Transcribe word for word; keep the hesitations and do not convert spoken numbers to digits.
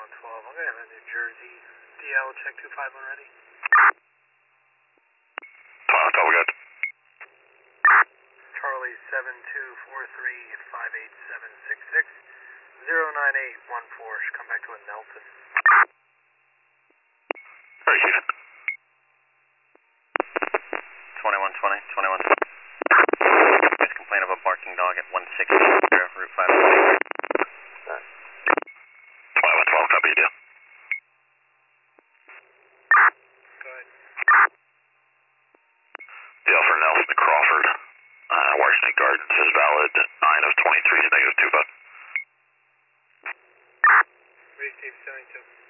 one twelve. I'm going to have a New Jersey D L check two five one ready. That's all we got. Charlie seven two four three five eight seven six six zero nine eight one four. Should come back to a Nelson. All right, Chief. twenty-one twenty, twenty-one twenty. Please complain of a barking dog at one sixty, Route five eight. twenty-one twelve, copy you. Go ahead. Deal for Nelson Crawford. Uh, Washington Gardens is valid nine of twenty-three, negative two, bud. Receive seventy-two.